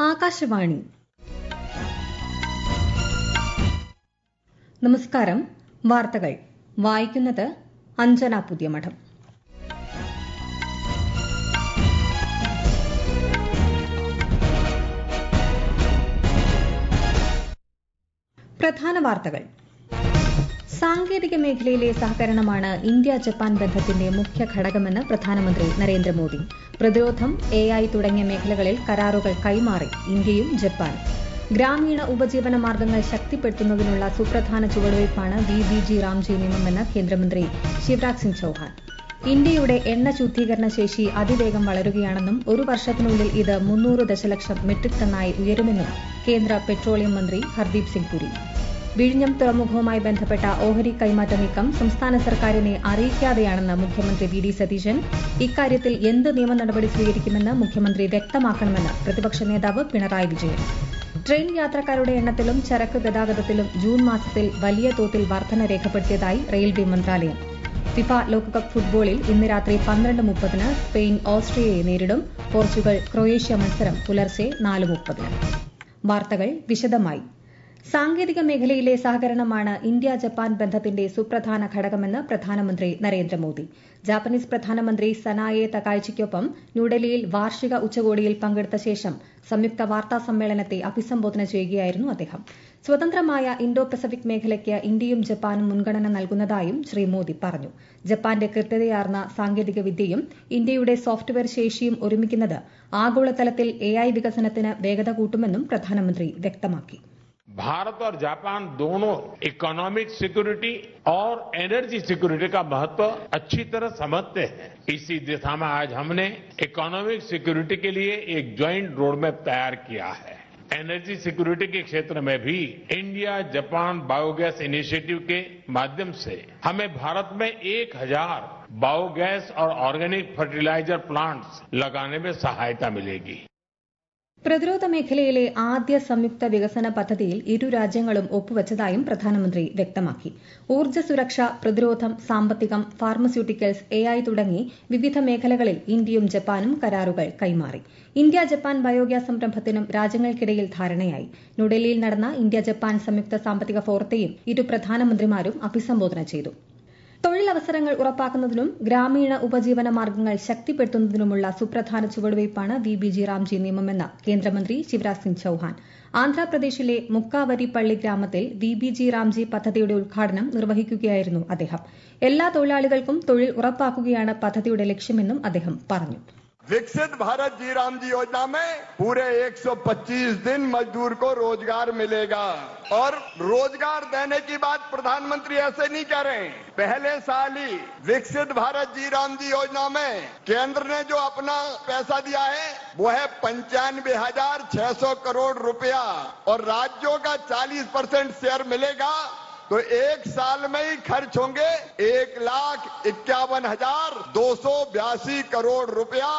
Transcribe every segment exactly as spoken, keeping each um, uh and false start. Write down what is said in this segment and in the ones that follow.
ആകാശവാണി. നമസ്കാരം. വാർത്തകൾ വായിക്കുന്നത് അഞ്ജന പുതിയമഠം. പ്രധാന വാർത്തകൾ. സാങ്കേതിക മേഖലയിലെ സഹകരണമാണ് ഇന്ത്യ ജപ്പാൻ ബന്ധത്തിന്റെ മുഖ്യ ഘടകമെന്ന് പ്രധാനമന്ത്രി നരേന്ദ്രമോദി. പ്രതിരോധം, എ ഐ തുടങ്ങിയ മേഖലകളിൽ കരാറുകൾ കൈമാറി ഇന്ത്യയും ജപ്പാനും. ഗ്രാമീണ ഉപജീവന മാർഗ്ഗങ്ങൾ ശക്തിപ്പെടുത്തുന്നതിനുള്ള സുപ്രധാന ചുവടുവയ്പ്പാണ് വി ബി ജി റാംജി നിയമമെന്ന് കേന്ദ്രമന്ത്രി ശിവരാജ് സിംഗ് ചൌഹാൻ. ഇന്ത്യയുടെ എണ്ണ ശുദ്ധീകരണ ശേഷി അതിവേഗം വളരുകയാണെന്നും ഒരു വർഷത്തിനുള്ളിൽ ഇത് മുന്നൂറ് ദശലക്ഷം മെട്രിക് ടണ്ണായി ഉയരുമെന്നും കേന്ദ്ര പെട്രോളിയം മന്ത്രി ഹർദീപ് സിംഗ് പുരി. വിഴിഞ്ഞം തുറമുഖവുമായി ബന്ധപ്പെട്ട ഓഹരി കൈമാറ്റ നീക്കം സംസ്ഥാന സർക്കാരിനെ അറിയിക്കാതെയാണെന്ന് മുഖ്യമന്ത്രി വി ഡി സതീശൻ. ഇക്കാര്യത്തിൽ എന്ത് നിയമ നടപടി സ്വീകരിക്കുമെന്ന് മുഖ്യമന്ത്രി വ്യക്തമാക്കണമെന്ന് പ്രതിപക്ഷ നേതാവ് പിണറായി വിജയൻ. ട്രെയിൻ യാത്രക്കാരുടെ എണ്ണത്തിലും ചരക്ക് ഗതാഗതത്തിലും ജൂൺ മാസത്തിൽ വലിയ തോതിൽ വർധന രേഖപ്പെടുത്തിയതായി റെയിൽവേ മന്ത്രാലയം. ഫിഫ ലോകകപ്പ് ഫുട്ബോളിൽ ഇന്ന് രാത്രി പന്ത്രണ്ട് മുപ്പതിന് സ്പെയിൻ ഓസ്ട്രിയയെ നേരിടും. പോർച്ചുഗൽ ക്രൊയേഷ്യ മത്സരം പുലർച്ചെ നാല് മുപ്പതിന്. വാർത്തകൾ വിശദമായി. സാങ്കേതിക മേഖലയിലെ സഹകരണമാണ് ഇന്ത്യ ജപ്പാൻ ബന്ധത്തിന്റെ സുപ്രധാന ഘടകമെന്ന് പ്രധാനമന്ത്രി നരേന്ദ്രമോദി. ജാപ്പനീസ് പ്രധാനമന്ത്രി സനായെ തകായിച്ചിക്കൊപ്പം ന്യൂഡൽഹിയിൽ വാർഷിക ഉച്ചകോടിയിൽ പങ്കെടുത്ത ശേഷം സംയുക്ത വാർത്താ സമ്മേളനത്തെ അഭിസംബോധന ചെയ്യുകയായിരുന്നു അദ്ദേഹം. സ്വതന്ത്രമായ ഇൻഡോ പസഫിക് മേഖലയ്ക്ക് ഇന്ത്യയും ജപ്പാനും മുൻഗണന നൽകുന്നതായും ശ്രീ മോദി പറഞ്ഞു. ജപ്പാന്റെ കൃത്യതയാർന്ന സാങ്കേതിക വിദ്യയും ഇന്ത്യയുടെ സോഫ്റ്റ്വെയർ ശേഷിയും ഒരുമിക്കുന്നത് ആഗോളതലത്തിൽ എ ഐ വികസനത്തിന് വേഗത കൂട്ടുമെന്നും പ്രധാനമന്ത്രി വ്യക്തമാക്കി. भारत और जापान दोनों इकोनॉमिक सिक्योरिटी और एनर्जी सिक्योरिटी का महत्व अच्छी तरह समझते हैं. इसी दिशा में आज हमने इकोनॉमिक सिक्योरिटी के लिए एक ज्वाइंट रोड मैप तैयार किया है. एनर्जी सिक्योरिटी के क्षेत्र में भी इंडिया जापान बायोगैस इनिशिएटिव के माध्यम से हमें भारत में एक हजार बायोगैस और ऑर्गेनिक फर्टिलाइजर प्लांट्स लगाने में सहायता मिलेगी. പ്രതിരോധ മേഖലയിലെ ആദ്യ സംയുക്ത വികസന പദ്ധതിയിൽ ഇരു രാജ്യങ്ങളും ഒപ്പുവച്ചതായും പ്രധാനമന്ത്രി വ്യക്തമാക്കി. ഊർജ്ജ സുരക്ഷ, പ്രതിരോധം, സാമ്പത്തികം, ഫാർമസ്യൂട്ടിക്കൽസ്, എ ഐ തുടങ്ങി വിവിധ മേഖലകളിൽ ഇന്ത്യയും ജപ്പാനും കരാറുകൾ കൈമാറി. ഇന്ത്യ ജപ്പാൻ ബയോഗ്യാസ് സംരംഭത്തിനും രാജ്യങ്ങൾക്കിടയിൽ ധാരണയായി. ന്യൂഡൽഹിയിൽ നടന്ന ഇന്ത്യ ജപ്പാൻ സംയുക്ത സാമ്പത്തിക ഫോറത്തെയും ഇരു പ്രധാനമന്ത്രിമാരും അഭിസംബോധന ചെയ്തു. തൊഴിലവസരങ്ങൾ ഉറപ്പാക്കുന്നതിനും ഗ്രാമീണ ഉപജീവന മാർഗ്ഗങ്ങൾ ശക്തിപ്പെടുത്തുന്നതിനുമുള്ള സുപ്രധാന ചുവടുവയ്പ്പാണ് വി ബി ജി റാംജി നിയമമെന്ന് കേന്ദ്രമന്ത്രി ശിവരാജ് സിംഗ് ചൌഹാൻ. ആന്ധ്രാപ്രദേശിലെ മുക്കാവരിപ്പള്ളി ഗ്രാമത്തിൽ വി ബി ജി റാംജി പദ്ധതിയുടെ ഉദ്ഘാടനം നിർവഹിക്കുകയായിരുന്നു അദ്ദേഹം. എല്ലാ തൊഴിലാളികൾക്കും തൊഴിൽ ഉറപ്പാക്കുകയാണ് പദ്ധതിയുടെ ലക്ഷ്യമെന്നും അദ്ദേഹം പറഞ്ഞു. विकसित भारत जी राम जी योजना में पूरे एक सौ पच्चीस दिन मजदूर को रोजगार मिलेगा और रोजगार देने की बात प्रधानमंत्री ऐसे नहीं कह रहे हैं. पहले साल ही विकसित भारत जी राम जी योजना में केंद्र ने जो अपना पैसा दिया है वो है पंचानवे हजार छह सौ करोड़ रुपया और राज्यों का चालीस परसेंट शेयर मिलेगा. तो एक साल में ही खर्च होंगे एक लाख इक्यावन हजार दो सौ बयासी करोड़ रुपया.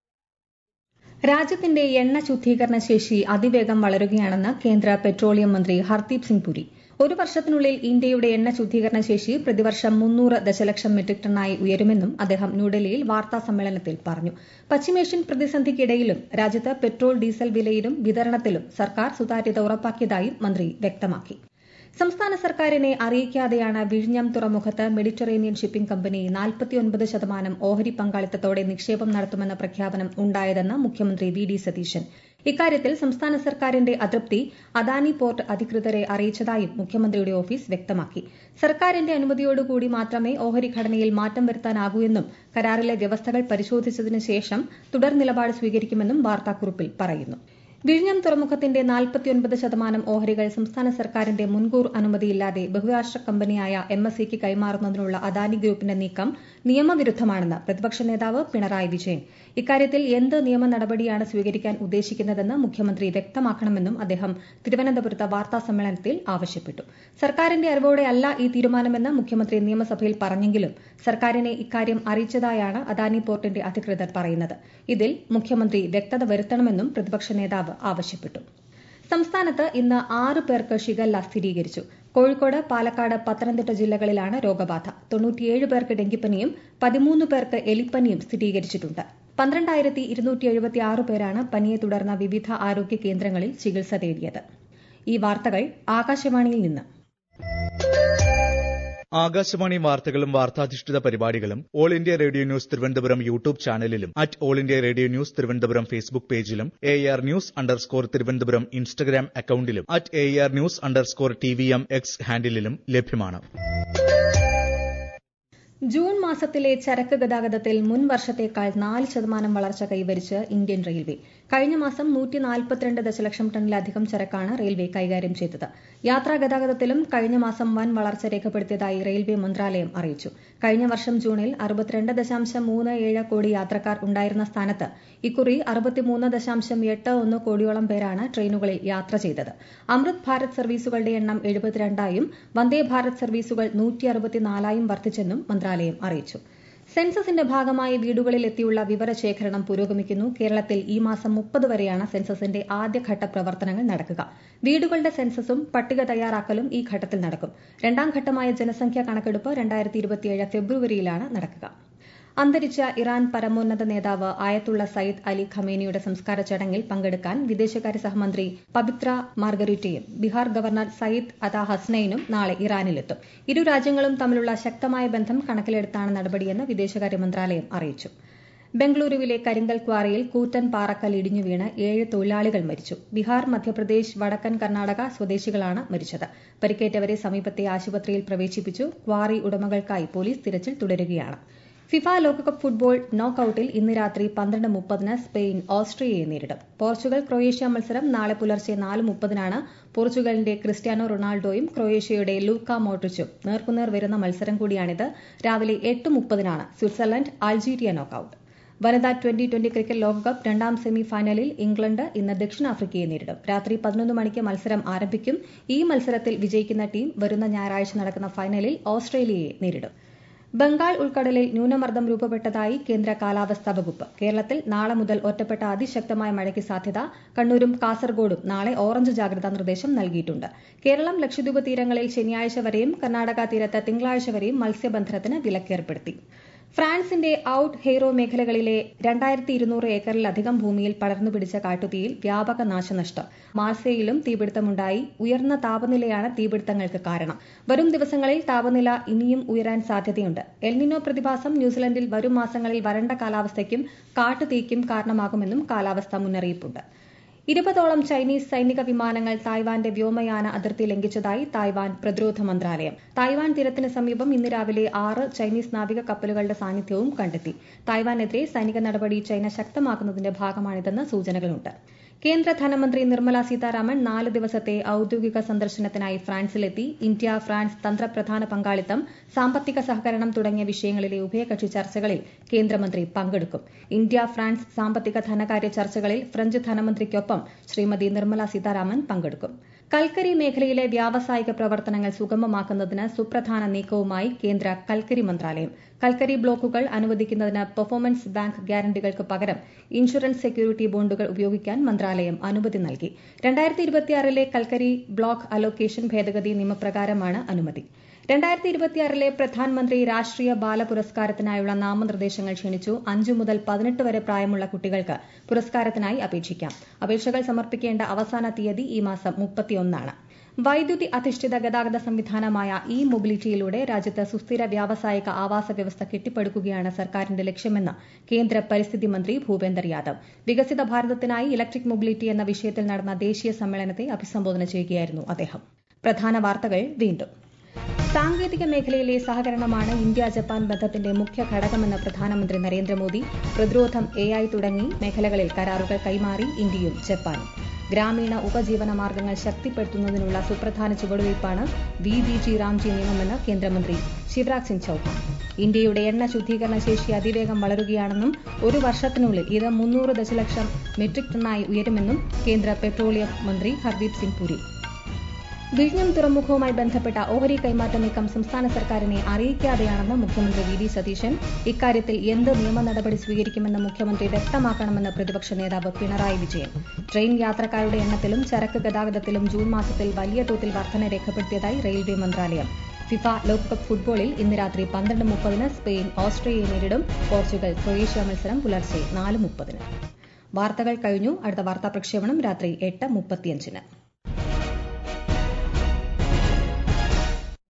രാജ്യത്തിന്റെ എണ്ണ ശുദ്ധീകരണ ശേഷി അതിവേഗം വളരുകയാണെന്ന് കേന്ദ്ര പെട്രോളിയം മന്ത്രി ഹർദീപ് സിംഗ് പുരി. ഒരു വർഷത്തിനുള്ളിൽ ഇന്ത്യയുടെ എണ്ണ ശുദ്ധീകരണ ശേഷി പ്രതിവർഷം മുന്നൂറ് ദശലക്ഷം മെട്രിക് ടണ്ണായി ഉയരുമെന്നും അദ്ദേഹം ന്യൂഡൽഹിയിൽ വാർത്താ സമ്മേളനത്തിൽ പറഞ്ഞു. പശ്ചിമേഷ്യൻ പ്രതിസന്ധിക്കിടയിലും രാജ്യത്ത് പെട്രോൾ, ഡീസൽ വിലയിലും വിതരണത്തിലും സർക്കാർ സുതാര്യത ഉറപ്പാക്കിയതായും മന്ത്രി വ്യക്തമാക്കി. സംസ്ഥാന സർക്കാരിനെ അറിയിക്കാതെയാണ് വിഴിഞ്ഞം തുറമുഖത്ത് മെഡിറ്ററേനിയൻ ഷിപ്പിംഗ് കമ്പനി നാൽപ്പത്തിയൊൻപത് ശതമാനം ഓഹരി പങ്കാളിത്തത്തോടെ നിക്ഷേപം നടത്തുമെന്ന പ്രഖ്യാപനം ഉണ്ടായതെന്ന് മുഖ്യമന്ത്രി വി ഡി സതീശൻ. ഇക്കാര്യത്തിൽ സംസ്ഥാന സർക്കാരിന്റെ അതൃപ്തി അദാനി പോർട്ട് അധികൃതരെ അറിയിച്ചതായും മുഖ്യമന്ത്രിയുടെ ഓഫീസ് വ്യക്തമാക്കി. സർക്കാരിന്റെ അനുമതിയോടുകൂടി മാത്രമേ ഓഹരി ഘടനയിൽ മാറ്റം വരുത്താനാകൂ എന്നും കരാറിലെ വ്യവസ്ഥകൾ പരിശോധിച്ചതിനു ശേഷം തുടർ നിലപാട് സ്വീകരിക്കുമെന്നും വാർത്താക്കുറിപ്പിൽ പറയുന്നു. വിഴിഞ്ഞം തുറമുഖത്തിന്റെ നാൽപ്പത്തിയൊൻപത് ശതമാനം ഓഹരികൾ സംസ്ഥാന സർക്കാരിന്റെ മുൻകൂർ അനുമതിയില്ലാതെ ബഹുരാഷ്ട്ര കമ്പനിയായ എം എസ് സിക്ക് കൈമാറുന്നതിനുള്ള അദാനി ഗ്രൂപ്പിന്റെ നീക്കം നിയമവിരുദ്ധമാണെന്ന് പ്രതിപക്ഷ നേതാവ് പിണറായി വിജയൻ. ഇക്കാര്യത്തിൽ എന്ത് നിയമ നടപടിയാണ് സ്വീകരിക്കാൻ ഉദ്ദേശിക്കുന്നതെന്ന് മുഖ്യമന്ത്രി വ്യക്തമാക്കണമെന്നും അദ്ദേഹം തിരുവനന്തപുരത്ത് വാർത്താ സമ്മേളനത്തിൽ ആവശ്യപ്പെട്ടു. സർക്കാരിന്റെ അറിവോടെയല്ല ഈ തീരുമാനമെന്ന് മുഖ്യമന്ത്രി നിയമസഭയിൽ പറഞ്ഞെങ്കിലും സർക്കാരിനെ ഇക്കാര്യം അറിയിച്ചതായാണ് അദാനി പോർട്ടിന്റെ അധികൃതർ പറയുന്നത്. ഇതിൽ മുഖ്യമന്ത്രി വ്യക്തത വരുത്തണമെന്നും പ്രതിപക്ഷ നേതാവ് ആവശ്യപ്പെട്ടു. സംസ്ഥാനത്ത് ഇന്ന് ആറ് പേർക്ക് ഷിഗല്ല സ്ഥിരീകരിച്ചു. കോഴിക്കോട്, പാലക്കാട്, പത്തനംതിട്ട ജില്ലകളിലാണ് രോഗബാധ. തൊണ്ണൂറ്റിയേഴ് പേർക്ക് ഡെങ്കിപ്പനിയും പതിമൂന്ന് പേർക്ക് എലിപ്പനിയും സ്ഥിരീകരിച്ചിട്ടുണ്ട്. പന്ത്രണ്ടായിരത്തി ഇരുന്നൂറ്റി എഴുപത്തി ആറ് പേരാണ് പനിയെ തുടർന്ന വിവിധ ആരോഗ്യ കേന്ദ്രങ്ങളിൽ ചികിത്സ തേടിയത്. ഈ വാർത്തകൾ ആകാശവാണിയിൽ നിന്ന്. ആകാശവാണി വാർത്തകളും വാർത്താധിഷ്ഠിത പരിപാടികളും all India radio news Thiruvananthapuram YouTube ചാനലിലും at all India radio news Thiruvananthapuram Facebook പേജിലും A R news underscore Thiruvananthapuram Instagram അക്കൌണ്ടിലും at A R news underscore T V M X ഹാൻഡിലും ലഭ്യമാണ്. ജൂൺ മാസത്തിലെ ചരക്ക് ഗതാഗതത്തിൽ മുൻ വർഷത്തേക്കാൾ നാല് ശതമാനം വളർച്ച കൈവരിച്ച് ഇന്ത്യൻ റെയിൽവേ. കഴിഞ്ഞ മാസം നൂറ്റി നാൽപ്പത്തിരണ്ട് ദശലക്ഷം ടണ്ണിലധികം ചരക്കാണ് റെയിൽവേ കൈകാര്യം ചെയ്തത്. യാത്രാ ഗതാഗതത്തിലും കഴിഞ്ഞ മാസം വൻ വളർച്ച രേഖപ്പെടുത്തിയതായി റെയിൽവേ മന്ത്രാലയം അറിയിച്ചു. കഴിഞ്ഞ വർഷം ജൂണിൽ അറുപത്തിരണ്ട് ദശാംശം മൂന്ന് ഏഴ് കോടി യാത്രക്കാർ ഉണ്ടായിരുന്ന സ്ഥാനത്ത് ഇക്കുറി അറുപത്തിമൂന്ന് ദശാംശം എട്ട് ഒന്ന് കോടിയോളം പേരാണ് ട്രെയിനുകളിൽ യാത്ര ചെയ്തത്. അമൃത് ഭാരത് സർവീസുകളുടെ എണ്ണം എഴുപത്തിരണ്ടായും വന്ദേ ഭാരത് സർവീസുകൾ നൂറ്റി അറുപത്തിനാലായും വർദ്ധിച്ചെന്നും മന്ത്രാലയം അറിയിച്ചു. സെൻസസിന്റെ ഭാഗമായി വീടുകളിൽ എത്തിയുള്ള വിവരശേഖരണം പുരോഗമിക്കുന്നു. കേരളത്തിൽ ഈ മാസം മുപ്പത് വരെയാണ് സെൻസസിന്റെ ആദ്യഘട്ട പ്രവർത്തനങ്ങൾ നടക്കുക. വീടുകളുടെ സെൻസസും പട്ടിക തയ്യാറാക്കലും ഈ ഘട്ടത്തിൽ നടക്കും. രണ്ടാം ഘട്ടമായ ജനസംഖ്യാ കണക്കെടുപ്പ് രണ്ടായിരത്തി ഇരുപത്തിയേഴ് ഫെബ്രുവരിയിലാണ് നടക്കുക. അന്തരിച്ച ഇറാൻ പരമോന്നത നേതാവ് ആയത്തുള്ള സയ്യിദ് അലി ഖമേനിയുടെ സംസ്കാര ചടങ്ങിൽ പങ്കെടുക്കാൻ വിദേശകാര്യ സഹമന്ത്രി പവിത്ര മാർഗരിറ്റയും ബീഹാർ ഗവർണർ സയ്യിദ് അതാ ഹസ്നൈനും നാളെ ഇറാനിലെത്തും. ഇരു രാജ്യങ്ങളും തമ്മിലുള്ള ശക്തമായ ബന്ധം കണക്കിലെടുത്താണ് നടപടിയെന്ന് വിദേശകാര്യ മന്ത്രാലയം അറിയിച്ചു. ബംഗളൂരുവിലെ കരിങ്കൽ ക്വാറിയിൽ കൂറ്റൻ പാറക്കൽ ഇടിഞ്ഞു വീണ് ഏഴ് തൊഴിലാളികൾ മരിച്ചു. ബീഹാർ, മധ്യപ്രദേശ്, വടക്കൻ കർണാടക സ്വദേശികളാണ് മരിച്ചത്. പരിക്കേറ്റവരെ സമീപത്തെ ആശുപത്രിയിൽ പ്രവേശിപ്പിച്ചു. ക്വാറി ഉടമകൾക്കായി പോലീസ് തിരച്ചിൽ തുടരുകയാണ്. ഫിഫ ലോകകപ്പ് ഫുട്ബോൾ നോക്കൌട്ടിൽ ഇന്ന് രാത്രി പന്ത്രണ്ട് മുപ്പതിന് സ്പെയിൻ ഓസ്ട്രിയയെ നേരിടും. പോർച്ചുഗൽ ക്രൊയേഷ്യ മത്സരം നാളെ പുലർച്ചെ നാല് മുപ്പതിനാണ്. പോർച്ചുഗലിന്റെ ക്രിസ്ത്യാനോ റൊണാൾഡോയും ക്രൊയേഷ്യയുടെ ലൂക്ക മോഡ്രിച്ചും നേർക്കുനേർ വരുന്ന മത്സരം കൂടിയാണിത്. രാവിലെ എട്ട് മുപ്പതിനാണ് സ്വിറ്റ്സർലൻഡ് അൾജീരിയ നോക്കൌട്ട്. വനിതാ ട്വന്റി ട്വന്റി ക്രിക്കറ്റ് ലോകകപ്പ് രണ്ടാം സെമി ഫൈനലിൽ ഇംഗ്ലണ്ട് ഇന്ന് ദക്ഷിണാഫ്രിക്കയെ നേരിടും. രാത്രി പതിനൊന്ന് മണിക്ക് മത്സരം ആരംഭിക്കും. ഈ മത്സരത്തിൽ വിജയിക്കുന്ന ടീം വരുന്ന ഞായറാഴ്ച നടക്കുന്ന ഫൈനലിൽ ഓസ്ട്രേലിയയെ നേരിടും. ബംഗാൾ ഉൾക്കടലിൽ ന്യൂനമർദ്ദം രൂപപ്പെട്ടതായി കേന്ദ്ര കാലാവസ്ഥാ വകുപ്പ്. കേരളത്തിൽ നാളെ മുതൽ ഒറ്റപ്പെട്ട അതിശക്തമായ മഴയ്ക്ക് സാധ്യത. കണ്ണൂരും കാസർഗോഡും നാളെ ഓറഞ്ച് ജാഗ്രതാ നിർദ്ദേശം നൽകിയിട്ടുണ്ട്. കേരളം, ലക്ഷദ്വീപ് തീരങ്ങളിൽ ശനിയാഴ്ച വരെയും കർണാടക തീരത്ത് തിങ്കളാഴ്ച വരെയും മത്സ്യബന്ധനത്തിന് വിലക്കേർപ്പെടുത്തി. ഫ്രാൻസിന്റെ ഔട്ട് ഹെയ്റോ മേഖലകളിലെ രണ്ടായിരത്തി ഇരുന്നൂറ് ഏക്കറിലധികം ഭൂമിയിൽ പടർന്നുപിടിച്ച കാട്ടുതീയിൽ വ്യാപക നാശനഷ്ടം. മാർസേയിലും തീപിടുത്തമുണ്ടായി. ഉയർന്ന താപനിലയാണ് തീപിടുത്തങ്ങൾക്ക് കാരണം. വരും ദിവസങ്ങളിൽ താപനില ഇനിയും ഉയരാൻ സാധ്യതയുണ്ട്. എൽനിനോ പ്രതിഭാസം ന്യൂസിലൻഡിൽ വരും മാസങ്ങളിൽ വരണ്ട കാലാവസ്ഥയ്ക്കും കാട്ടുതീയ്ക്കും കാരണമാകുമെന്നും കാലാവസ്ഥാ മുന്നറിയിപ്പുണ്ട്. ഇരുപതോളം ചൈനീസ് സൈനിക വിമാനങ്ങൾ തായ്വാന്റെ വ്യോമയാന അതിർത്തി ലംഘിച്ചതായി തായ്വാൻ പ്രതിരോധ മന്ത്രാലയം. തായ്വാൻ തീരത്തിന് സമീപം ഇന്ന് രാവിലെ ആറ് ചൈനീസ് നാവിക കപ്പലുകളുടെ സാന്നിധ്യവും കണ്ടെത്തി. തായ്വാനെതിരെ സൈനിക നടപടി ചൈന ശക്തമാക്കുന്നതിന്റെ ഭാഗമാണിതെന്ന് സൂചനകളുണ്ട്. കേന്ദ്ര ധനമന്ത്രി നിർമ്മല സീതാരാമൻ നാല് ദിവസത്തെ ഔദ്യോഗിക സന്ദർശനത്തിനായി ഫ്രാൻസിലെത്തി. ഇന്ത്യ ഫ്രാൻസ് തന്ത്രപ്രധാന പങ്കാളിത്തം, സാമ്പത്തിക സഹകരണം തുടങ്ങിയ വിഷയങ്ങളിലെ ഉഭയകക്ഷി ചർച്ചകളിൽ കേന്ദ്രമന്ത്രി പങ്കെടുക്കും. ഇന്ത്യ ഫ്രാൻസ് സാമ്പത്തിക ധനകാര്യ ചർച്ചകളിൽ ഫ്രഞ്ച് ധനമന്ത്രിക്കൊപ്പം ശ്രീമതി നിർമ്മല സീതാരാമൻ പങ്കെടുക്കും. കൽക്കരി മേഖലയിലെ വ്യാവസായിക പ്രവർത്തനങ്ങൾ സുഗമമാക്കുന്നതിന് സുപ്രധാന നീക്കവുമായി കേന്ദ്ര കൽക്കരി മന്ത്രാലയം. കൽക്കരി ബ്ലോക്കുകൾ അനുവദിക്കുന്നതിന് പെർഫോമൻസ് ബാങ്ക് ഗ്യാരണ്ടികൾക്ക് പകരം ഇൻഷുറൻസ് സെക്യൂരിറ്റി ബോണ്ടുകൾ ഉപയോഗിക്കാൻ മന്ത്രാലയം അനുമതി നൽകി. രണ്ടായിരത്തി ഇരുപത്തിയാറിലെ കൽക്കരി ബ്ലോക്ക് അലോക്കേഷൻ ഭേദഗതി നിയമപ്രകാരമാണ് അനുമതി. രണ്ടായിരത്തി ഇരുപത്തിയാറിലെ പ്രധാനമന്ത്രി രാഷ്ട്രീയ ബാല പുരസ്കാരത്തിനായുള്ള നാമനിർദ്ദേശങ്ങൾ ക്ഷണിച്ചു. അഞ്ചു മുതൽ പതിനെട്ട് വരെ പ്രായമുള്ള കുട്ടികൾക്ക് പുരസ്കാരത്തിനായി അപേക്ഷിക്കാം. അപേക്ഷകൾ സമർപ്പിക്കേണ്ട അവസാന തീയതി ഈ മാസം മുപ്പത്തിയൊന്നാണ്. വൈദ്യുതി അധിഷ്ഠിത ഗതാഗത സംവിധാനമായ ഇ മൊബിലിറ്റിയിലൂടെ രാജ്യത്ത് സുസ്ഥിര വ്യാവസായിക ആവാസ വ്യവസ്ഥ കെട്ടിപ്പടുക്കുകയാണ് സർക്കാരിന്റെ ലക്ഷ്യമെന്ന് കേന്ദ്ര പരിസ്ഥിതി മന്ത്രി ഭൂപേന്ദർ യാദവ്. വികസിത ഭാരതത്തിനായി ഇലക്ട്രിക് മൊബിലിറ്റി എന്ന വിഷയത്തിൽ നടന്ന ദേശീയ സമ്മേളനത്തെ അഭിസംബോധന ചെയ്യുകയായിരുന്നു അദ്ദേഹം. പ്രധാന വാർത്തകൾ വീണ്ടും. സാങ്കേതിക മേഖലയിലെ സഹകരണമാണ് ഇന്ത്യ ജപ്പാൻ ബന്ധത്തിന്റെ മുഖ്യ ഘടകമെന്ന് പ്രധാനമന്ത്രി നരേന്ദ്രമോദി. പ്രതിരോധം, എ ഐ തുടങ്ങി മേഖലകളിൽ കരാറുകൾ കൈമാറി ഇന്ത്യയും ജപ്പാനും. ഗ്രാമീണ ഉപജീവന മാർഗ്ഗങ്ങൾ ശക്തിപ്പെടുത്തുന്നതിനുള്ള സുപ്രധാന ചുവടുവയ്പ്പാണ് വി ബി ജി റാംജി നിയമമെന്ന് കേന്ദ്രമന്ത്രി ശിവരാജ് സിംഗ് ചൌഹാൻ. ഇന്ത്യയുടെ എണ്ണ ശുദ്ധീകരണ ശേഷി അതിവേഗം വളരുകയാണെന്നും ഒരു വർഷത്തിനുള്ളിൽ ഇത് മുന്നൂറ് ദശലക്ഷം മെട്രിക് ടണ്ണായി ഉയരുമെന്നും കേന്ദ്ര പെട്രോളിയം മന്ത്രി ഹർദീപ് സിംഗ് പുരി. വിഴിഞ്ഞം തുറമുഖവുമായി ബന്ധപ്പെട്ട ഓഹരി കൈമാറ്റ നീക്കം സംസ്ഥാന സർക്കാരിനെ അറിയിക്കാതെയാണെന്ന് മുഖ്യമന്ത്രി വി ഡി സതീശൻ. ഇക്കാര്യത്തിൽ എന്ത് നിയമ നടപടി സ്വീകരിക്കുമെന്ന് മുഖ്യമന്ത്രി വ്യക്തമാക്കണമെന്ന് പ്രതിപക്ഷ നേതാവ് പിണറായി വിജയൻ. ട്രെയിൻ യാത്രക്കാരുടെ എണ്ണത്തിലും ചരക്ക് ഗതാഗതത്തിലും ജൂൺ മാസത്തിൽ വലിയ തോതിൽ വർധന രേഖപ്പെടുത്തിയതായി റെയിൽവേ മന്ത്രാലയം. ഫിഫ ലോകകപ്പ് ഫുട്ബോളിൽ ഇന്ന് രാത്രി പന്ത്രണ്ട് മുപ്പതിന് സ്പെയിൻ ഓസ്ട്രേലിയയെ നേരിടും. പോർച്ചുഗൽ ക്രൊയേഷ്യ മത്സരം പുലർച്ചെ നാല് മുപ്പതിന്. വാർത്തകൾ കഴിഞ്ഞു. അടുത്ത വാർത്താ പ്രക്ഷേപണം രാത്രി എട്ട് മുപ്പത്തിയഞ്ചിന്.